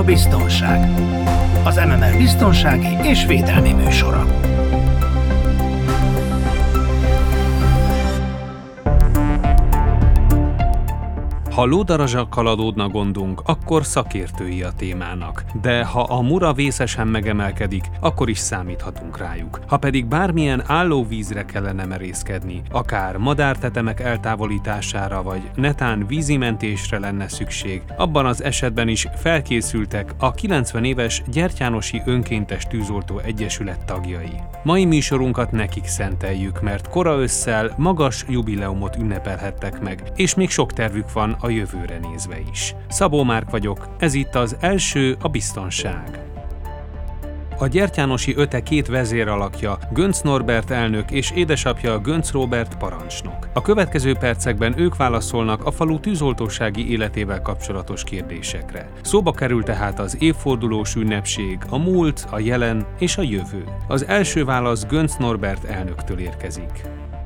Biztonság. Az MMR biztonsági és védelmi műsora. Ha lódarazsakkal adódna gondunk, akkor szakértői a témának. De ha a mura vészesen megemelkedik, akkor is számíthatunk rájuk. Ha pedig bármilyen állóvízre kellene merészkedni, akár madártetemek eltávolítására vagy netán vízimentésre lenne szükség, abban az esetben is felkészültek a 90 éves Gyertyánosi Önkéntes Tűzoltó Egyesület tagjai. Mai műsorunkat nekik szenteljük, mert kora ősszel magas jubileumot ünnepelhettek meg, és még sok tervük van a jövőre nézve is. Szabó Márk vagyok, ez itt az első a biztonság. A Gyertyánosi Öte két vezéralakja, Göncz Norbert elnök és édesapja Göncz Róbert parancsnok. A következő percekben ők válaszolnak a falu tűzoltósági életével kapcsolatos kérdésekre. Szóba kerül tehát az évfordulós ünnepség, a múlt, a jelen és a jövő. Az első válasz Göncz Norbert elnöktől érkezik.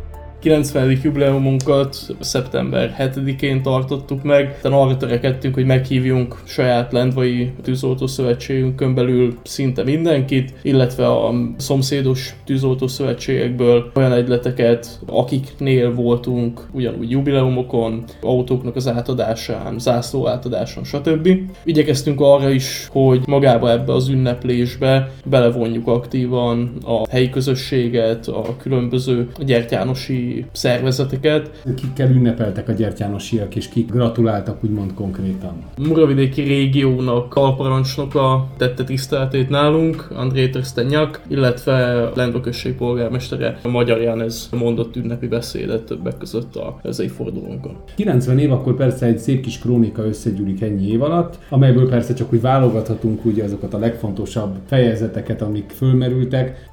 90. jubileumunkat szeptember 7-én tartottuk meg, de arra törekedtünk, hogy meghívjunk saját Lendvai tűzoltószövetségünkön belül szinte mindenkit, illetve a szomszédos tűzoltószövetségekből olyan egyleteket, akiknél voltunk ugyanúgy jubileumokon, autóknak az átadásán, zászló átadásán, stb. Igyekeztünk arra is, hogy magába ebbe az ünneplésbe belevonjuk aktívan a helyi közösséget, a különböző gyertyánosi szervezeteket. Kikkel ünnepeltek a gyertyánosiak, és kik gratuláltak úgymond konkrétan? A Muravidéki régiónak alparancsnoka tette tiszteletét nálunk, André Trstenyak, illetve Lendva község polgármestere Magyar Jánez mondott ünnepi beszédet többek között az évfordulónkon. 90 év, akkor persze egy szép kis krónika összegyűlik ennyi év alatt, amelyből persze csak úgy válogathatunk ugye azokat a legfontosabb fejezeteket, amik fölmerültek.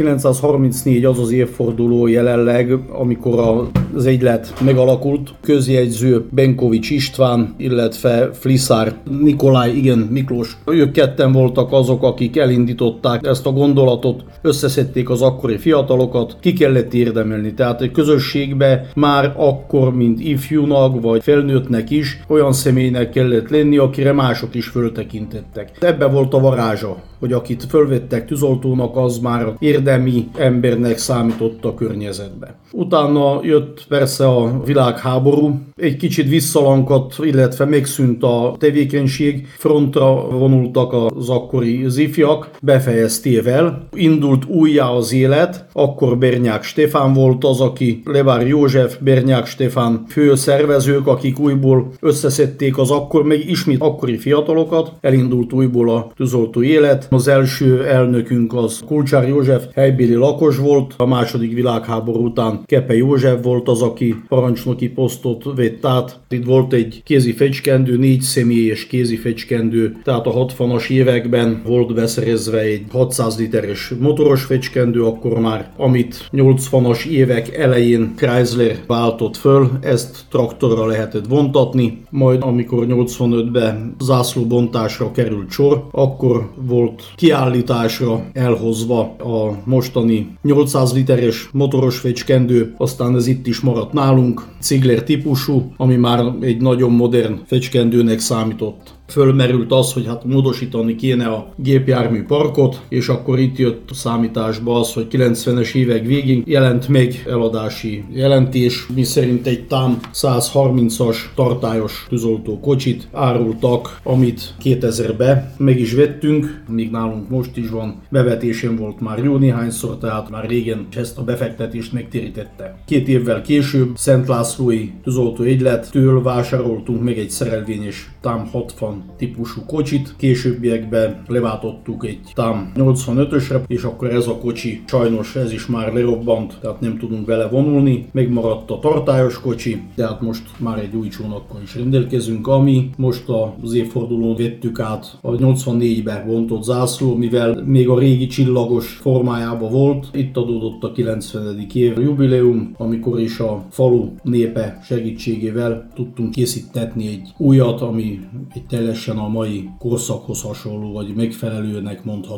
1934 az az évforduló jelenleg, amikor az egylet megalakult, közjegyző Benkovics István, illetve Fliszár Nikolaj, Miklós. Ők ketten voltak azok, akik elindították ezt a gondolatot, összeszedték az akkori fiatalokat, ki kellett érdemelni. Tehát egy közösségbe már akkor, mint ifjúnak vagy felnőttnek is olyan személynek kellett lenni, akire mások is föltekintettek. Ebbe volt a varázsa, hogy akit fölvettek tűzoltónak, az már érdemi embernek számított a környezetbe. Utána jött persze a világháború, egy kicsit visszalankadt, illetve megszűnt a tevékenység, frontra vonultak az akkori ifjak, befejeztével. Indult újjá az élet, akkor Bernyák Stefán volt az, aki Levár József, Bernyák Stefán főszervezők, akik újból összeszedték az akkor, meg ismét akkori fiatalokat, elindult újból a tűzoltó élet. Az első elnökünk az Kulcsár József, helybéli lakos volt, a második világháború után Kepe József volt az, aki parancsnoki posztot vett át. Itt volt egy kézi fecskendő, 4 személyes kézi fecskendő, tehát a 60-as években volt beszerezve egy 600 literes motoros fecskendő, akkor már, amit 80-as évek elején Chrysler váltott föl, ezt traktorra lehetett vontatni, majd amikor 85-ben zászlóbontásra került sor, akkor volt kiállításra elhozva a mostani 800 literes motoros fecskendő, aztán ez itt is maradt nálunk, Ziegler típusú, ami már egy nagyon modern fecskendőnek számított. Fölmerült az, hogy hát módosítani kéne a gépjármű parkot, és akkor itt jött a számításba az, hogy 90-es évek végén jelent meg eladási jelentés, miszerint egy TAM 130-as tartályos tűzoltó kocsit árultak, amit 2000-ben meg is vettünk, még nálunk most is van, bevetésén volt már jó néhányszor, tehát már régen ezt a befektetést megtérítette. 2 évvel később Szent Lászlói tűzoltó egylettől vásároltunk meg egy szerelvényes TAM 60 típusú kocsit, későbbiekben leváltottuk egy TAM 85-ösre, és akkor ez a kocsi, sajnos ez is már lerobbant, tehát nem tudunk vele vonulni, megmaradt a tartályos kocsi, tehát most már egy új csónakkal is rendelkezünk, ami most az évfordulón vettük át a 84-be vontott zászló, mivel még a régi csillagos formájában volt, itt adódott a 90. év jubileum, amikor is a falu népe segítségével tudtunk készítetni egy újat, ami egy teljesen a mai korszakhoz hasonló, vagy megfelelőnek mondható.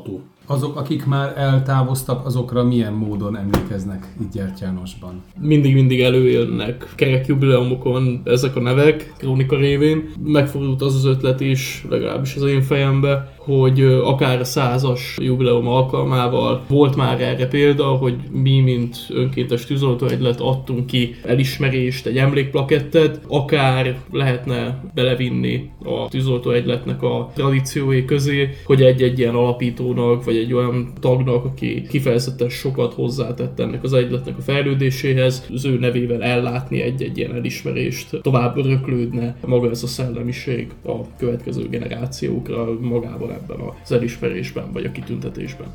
Azok, akik már eltávoztak, azokra milyen módon emlékeznek itt Gyertyánosban? Mindig előjönnek kerek jubileumokon ezek a nevek, krónika révén. Megfordult az ötlet is, legalábbis az én fejembe, hogy akár a 100-as jubileum alkalmával volt már erre példa, hogy mi, mint önkéntes tűzoltóegylet adtunk ki elismerést, egy emlékplakettet, akár lehetne belevinni a tűzoltóegyletnek a tradíciói közé, hogy egy-egy ilyen alapítónak, vagy egy olyan tagnak, aki kifejezetten sokat hozzátett ennek az egyletnek a fejlődéséhez, az ő nevével ellátni egy-egy ilyen elismerést, tovább öröklődne maga ez a szellemiség a következő generációkra magában ebben az elismerésben, vagy a kitüntetésben.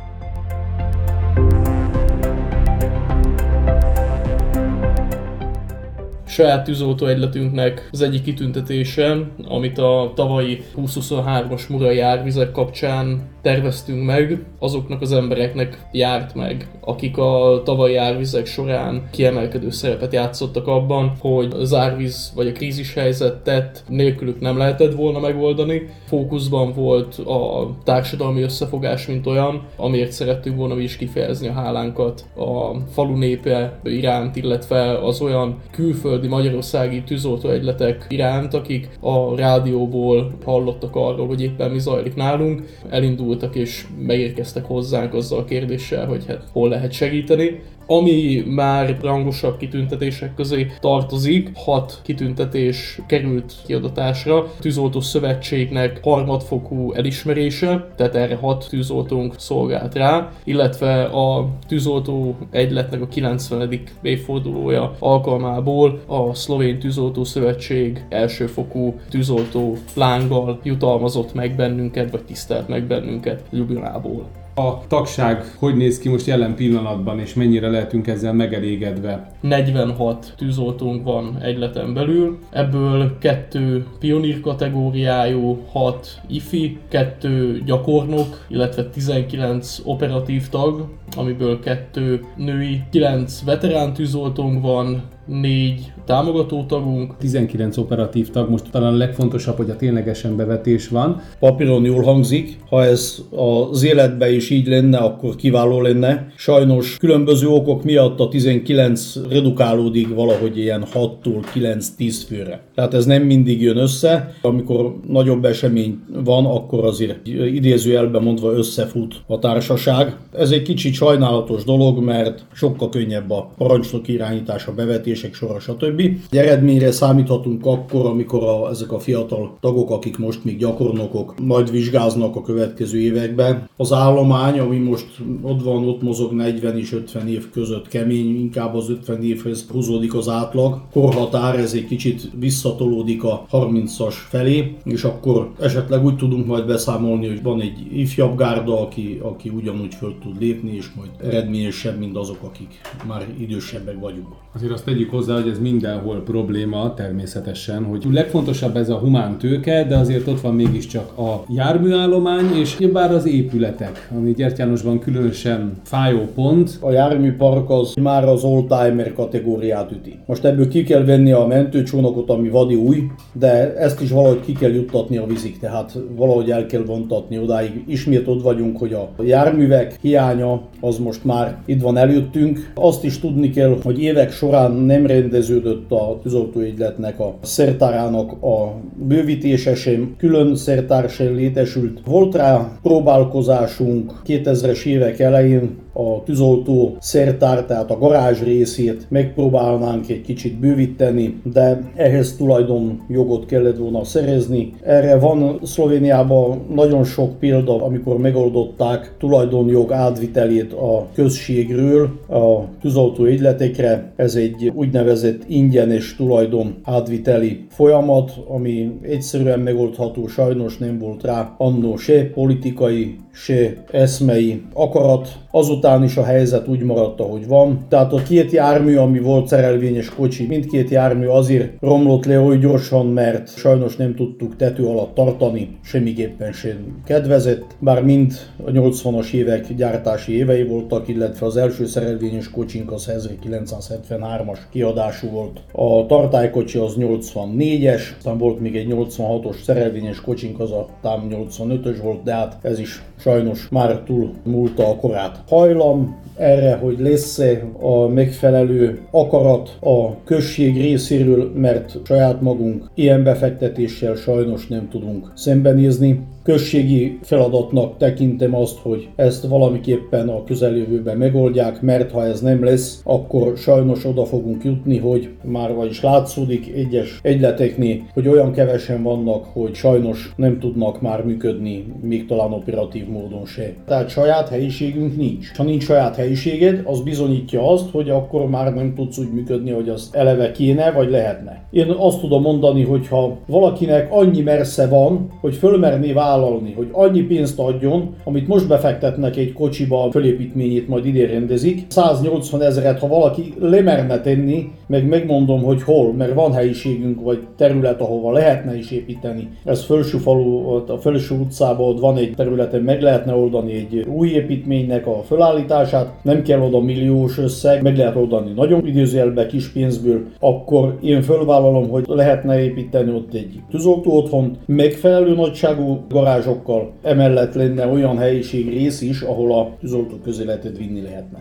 Saját tűzoltóegyletünknek az egyik kitüntetése, amit a tavalyi 2023-as Murai árvizek kapcsán terveztünk meg, azoknak az embereknek járt meg, akik a tavalyi árvizek során kiemelkedő szerepet játszottak abban, hogy az árvíz vagy a krízishelyzetet nélkülük nem lehetett volna megoldani. Fókuszban volt a társadalmi összefogás, mint olyan, amiért szerettünk volna mi is kifejezni a hálánkat a falu népe iránt, illetve az olyan külföldi magyarországi tűzoltóegyletek iránt, akik a rádióból hallottak arról, hogy éppen mi zajlik nálunk, elindultak és megérkeztek hozzánk azzal a kérdéssel, hogy hát hol lehet segíteni. Ami már rangosabb kitüntetések közé tartozik, 6 kitüntetés került kiadatásra. Tűzoltó szövetségnek harmadfokú elismerése, tehát erre 6 tűzoltónk szolgált rá, illetve a tűzoltó egyletnek a 90. évfordulója alkalmából a Szlovén Tűzoltó Szövetség elsőfokú tűzoltó lánggal jutalmazott meg bennünket, vagy tisztelt meg bennünket Ljubljanából. A tagság hogy néz ki most jelen pillanatban, és mennyire lehetünk ezzel megelégedve? 46 tűzoltónk van egyleten belül, ebből 2 pionír kategóriájú, 6 ifi, 2 gyakornok, illetve 19 operatív tag, amiből 2 női, 9 veterán tűzoltónk van, 4 támogató tagunk. 19 operatív tag, most talán a legfontosabb, hogy a ténylegesen bevetés van. Papíron jól hangzik, ha ez az életben is így lenne, akkor kiváló lenne. Sajnos különböző okok miatt a 19 redukálódik valahogy ilyen 6-tól 9-10 főre. Tehát ez nem mindig jön össze. Amikor nagyobb esemény van, akkor azért idézőjelben mondva összefut a társaság. Ez egy kicsit sajnálatos dolog, mert sokkal könnyebb a parancsnok irányítás, a bevetések sora, stb. Egy eredményre számíthatunk akkor, amikor ezek a fiatal tagok, akik most még gyakornokok, majd vizsgáznak a következő években. Az állomány, ami most ott mozog 40 és 50 év között kemény, inkább az 50 évhez húzódik az átlag. Korhatár, ez egy kicsit visszatolódik a 30-as felé, és akkor esetleg úgy tudunk majd beszámolni, hogy van egy ifjabb gárda, aki ugyanúgy föl tud lépni, és majd eredményesebb, mint azok, akik már idősebbek vagyunk. Azért azt tegyük hozzá, hogy ez mindenhol probléma természetesen, hogy legfontosabb ez a humán tőke, de azért ott van mégiscsak a járműállomány, és bár az épületek, ami Gyertyánosban különösen fájó pont. A járműpark az már az oldtimer kategóriát üti. Most ebből ki kell venni a mentőcsónakot, ami vadi új, de ezt is valahogy ki kell juttatni a vízig, tehát valahogy el kell vontatni odáig. Ismét ott vagyunk, hogy a járművek hiánya az most már itt van előttünk. Azt is tudni kell, hogy évek során nem rendeződött a tűzoltóegyletnek a szertárának a bővítése sem, külön szertár sem létesült. Volt rá próbálkozásunk 2000-es évek elején, a tűzoltó szertár, tehát a garázs részét megpróbálnánk egy kicsit bővíteni, de ehhez tulajdonjogot kellett volna szerezni. Erre van Szlovéniában nagyon sok példa, amikor megoldották tulajdonjog átvitelét a községről a tűzoltóegyletekre. Ez egy úgynevezett ingyenes tulajdon átviteli folyamat, ami egyszerűen megoldható, sajnos nem volt rá annó se politikai, se eszmei akarat. Azóta azután is a helyzet úgy maradt, ahogy van. Tehát a két jármű, ami volt szerelvényes kocsi, mindkét jármű azért romlott le oly gyorsan, mert sajnos nem tudtuk tető alatt tartani, semmiképpen sem kedvezett, bár mind a 80-as évek gyártási évei voltak, illetve az első szerelvényes kocsink az 1973-as kiadású volt. A tartálykocsi az 84-es, aztán volt még egy 86-os szerelvényes kocsink, az a tám 85-ös volt, de hát ez is sajnos már túl múlta a korát. Hajlam erre, hogy lesz-e a megfelelő akarat a község részéről, mert saját magunk ilyen befektetéssel sajnos nem tudunk szembenézni. Községi feladatnak tekintem azt, hogy ezt valamiképpen a közeljövőben megoldják, mert ha ez nem lesz, akkor sajnos oda fogunk jutni, hogy már vagyis látszódik egyes egyleteknél, hogy olyan kevesen vannak, hogy sajnos nem tudnak már működni, még talán operatív módon se. Tehát saját helyiségünk nincs. Ha nincs saját helyiséged, az bizonyítja azt, hogy akkor már nem tudsz úgy működni, hogy az eleve kéne, vagy lehetne. Én azt tudom mondani, hogy ha valakinek annyi mersze van, hogy fölmerné vállalni, hogy annyi pénzt adjon, amit most befektetnek egy kocsiba, a fölépítményét majd idén rendezik, 180 000-et, ha valaki lemerne tenni, meg megmondom, hogy hol, mert van helyiségünk, vagy terület, ahova lehetne is építeni. Ez Fölső falu, a Fölső utcában ott van egy területen, meg lehetne oldani egy új építménynek a fölállítását, nem kell oda milliós összeg, meg lehet oldani nagyon idézőjelben kis pénzből, akkor én fölvállalom, hogy lehetne építeni ott egy tűzoltó otthont, megfelelő nagyságú garázsokkal, emellett lenne olyan helyiség rész is, ahol a tűzoltó közéletet vinni lehetne.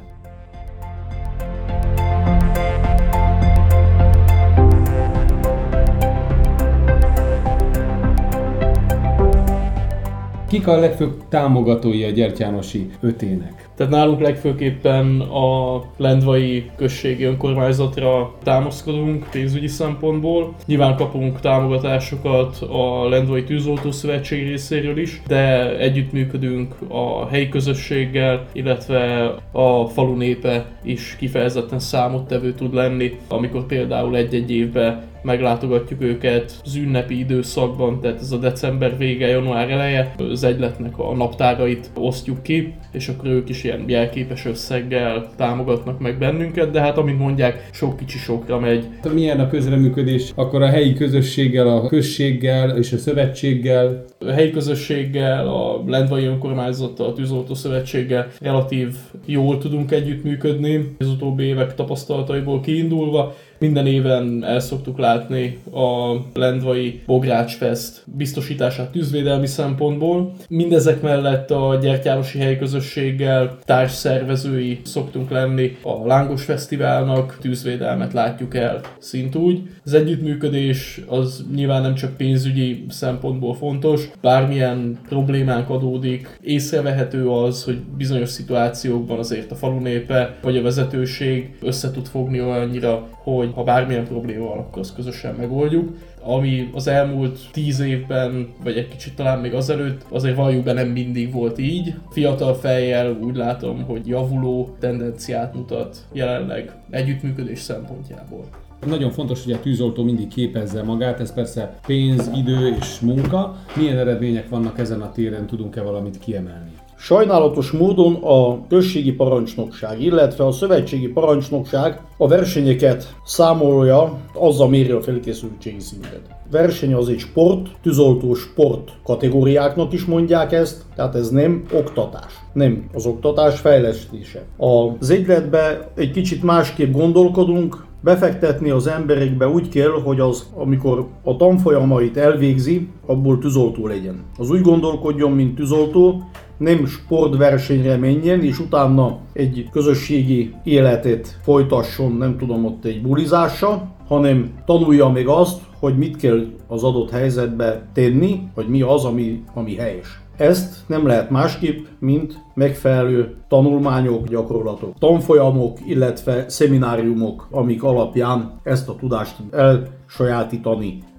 Kik a legfőbb támogatói a Gyertyánosi ötének? Tehát nálunk legfőképpen a lendvai községi önkormányzatra támaszkodunk pénzügyi szempontból. Nyilván kapunk támogatásokat a Lendvai Tűzoltó Szövetség részéről is, de együttműködünk a helyi közösséggel, illetve a falu népe is kifejezetten számottevő tud lenni, amikor például egy-egy évben meglátogatjuk őket az ünnepi időszakban, tehát ez a december vége, január eleje, az egyletnek a naptárait osztjuk ki, és akkor ők is ilyen jelképes összeggel támogatnak meg bennünket, de hát amint mondják, sok kicsi sokra megy. Milyen a közreműködés akkor a helyi közösséggel, a községgel és a szövetséggel? A helyi közösséggel, a Lendvai önkormányzattal, a Tűzoltó Szövetséggel relatív jól tudunk együttműködni, az utóbbi évek tapasztalataiból kiindulva. Minden éven el szoktuk látni a Lendvai Bográcsfest biztosítását tűzvédelmi szempontból. Mindezek mellett a Gyertyánosi helyközösséggel társszervezői szoktunk lenni a Lángos Fesztiválnak, tűzvédelmet látjuk el szintúgy. Az együttműködés az nyilván nem csak pénzügyi szempontból fontos, bármilyen problémánk adódik, észrevehető az, hogy bizonyos szituációkban azért a falu népe vagy a vezetőség össze tud fogni olyannyira, hogy ha bármilyen probléma van, akkor azt közösen megoldjuk. Ami az elmúlt 10 évben, vagy egy kicsit talán még azelőtt, azért valljuk be nem mindig volt így. Fiatal fejjel úgy látom, hogy javuló tendenciát mutat jelenleg együttműködés szempontjából. Nagyon fontos, hogy a tűzoltó mindig képezze magát, ez persze pénz, idő és munka. Milyen eredmények vannak ezen a téren, tudunk-e valamit kiemelni? Sajnálatos módon a községi parancsnokság, illetve a szövetségi parancsnokság a versenyeket számolja, azzal méri a felkészültségi szintet. Verseny az egy sport, tűzoltó sport kategóriáknak is mondják ezt, tehát ez nem oktatás. Nem az oktatás fejlesztése. Az egyletben egy kicsit másképp gondolkodunk, befektetni az emberekbe úgy kell, hogy az, amikor a tanfolyamait elvégzi, abból tűzoltó legyen. Az úgy gondolkodjon, mint tűzoltó, nem sportversenyre menjen, és utána egy közösségi életet folytasson, nem tudom, ott egy bulizással, hanem tanulja meg azt, hogy mit kell az adott helyzetbe tenni, vagy mi az, ami helyes. Ezt nem lehet másképp, mint megfelelő tanulmányok, gyakorlatok, tanfolyamok, illetve szemináriumok, amik alapján ezt a tudást elsajátítani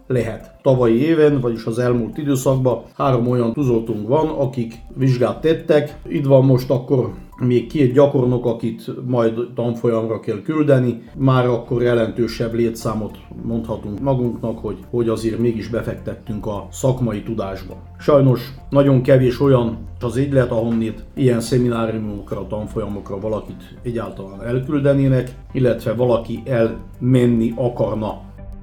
lehet. Tavalyi éven, vagyis az elmúlt időszakban 3 olyan tűzoltónk van, akik vizsgát tettek. Itt van most akkor még 2 gyakornok, akit majd tanfolyamra kell küldeni. Már akkor jelentősebb létszámot mondhatunk magunknak, hogy azért mégis befektettünk a szakmai tudásba. Sajnos nagyon kevés olyan az ügylet, ahonnét ilyen szemináriumokra, tanfolyamokra valakit egyáltalán elküldenének, illetve valaki elmenni akarna.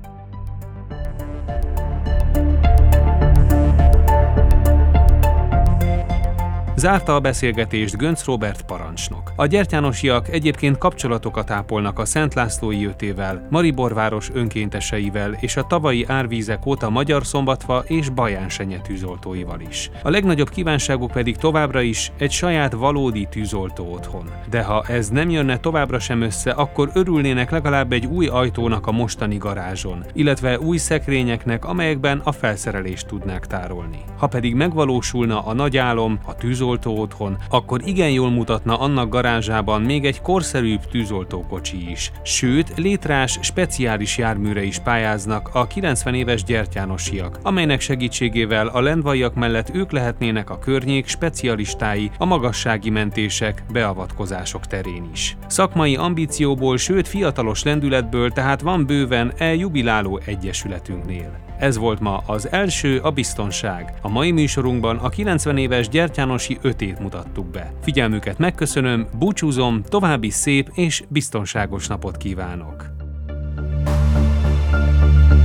Zárta a beszélgetést Göncz Róbert parancsnok. A gyertyánosiak egyébként kapcsolatokat ápolnak a Szent Lászlói Jötével, Mariborváros önkénteseivel és a tavalyi árvízek óta Magyarszombatfa és Bajánsenye tűzoltóival is. A legnagyobb kívánságuk pedig továbbra is egy saját valódi tűzoltó otthon. De ha ez nem jönne továbbra sem össze, akkor örülnének legalább egy új ajtónak a mostani garázson, illetve új szekrényeknek, amelyekben a felszerelést tudnák tárolni. Ha pedig megvalósulna a nagy álom, a tűzoltó otthon, akkor igen jól mutatna annak garázsában még egy korszerűbb tűzoltókocsi is. Sőt, létrás, speciális járműre is pályáznak a 90 éves gyertyánosiak, amelynek segítségével a lendvaiak mellett ők lehetnének a környék specialistái a magassági mentések, beavatkozások terén is. Szakmai ambícióból, sőt fiatalos lendületből tehát van bőven jubiláló egyesületünknél. Ez volt ma az első, a biztonság. A mai műsorunkban a 90 éves gyertyánosi 5-ét mutattuk be. Figyelmüket megköszönöm, búcsúzom, további szép és biztonságos napot kívánok!